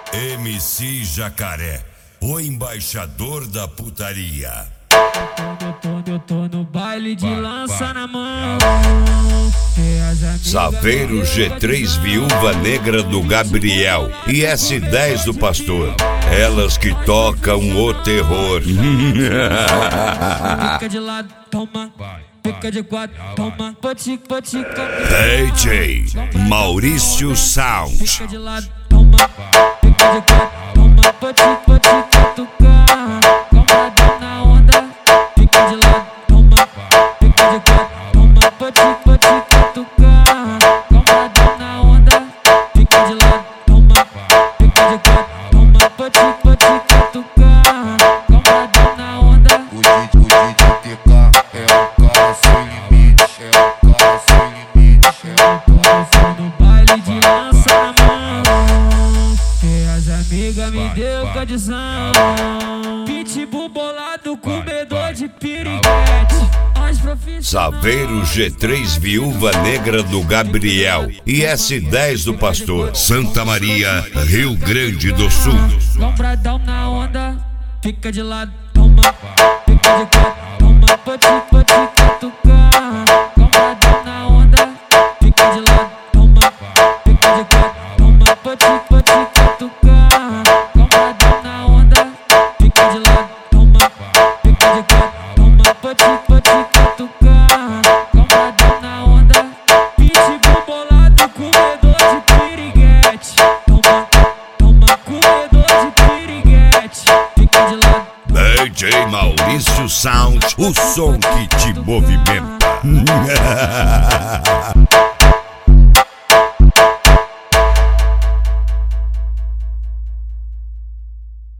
MC Jacaré, o embaixador da putaria. Eu tô no baile de lança na mão. Saveiro G3 Viúva Negra do Gabriel e S10 do Pastor. Elas que tocam o terror. Fica de lado, toma. Fica de quatro, toma. Potica. DJ Maurício Sound. Fica de lado, toma. Fica de quatro, toma. Potica, tucar. Compradão na onda. Fica de lado, toma. Fica de quatro, toma. Potica, tucar. Compradão na onda. Fica de lado, toma. Fica de quatro, toma. Potica, tucar. Compradão na onda. O DJ TK é o cara sem limite, é o cara sem limite, Eu fui no baile de lança na mão, e as amigas me deu condição. Pitbull bolado, comedor de piriguete. Saveiro G3 Viúva Negra do Gabriel e S10 do Pastor. Santa Maria, Rio Grande do Sul. Compradão na onda, fica de lado, toma. Fica de quatro, toma. Potica, tucar. Compradão na onda, fica de lado, toma. Fica de quatro, toma. Potica, tucar. Compradão na onda, fica de lado, toma. Fica de quatro, toma. Potica, tucar. Compradão na onda. Pitbull bolado, comedor de piriguete. Toma, comedor de piriguete. Fica de lado. DJ Maurício Sound, o som que te movimenta.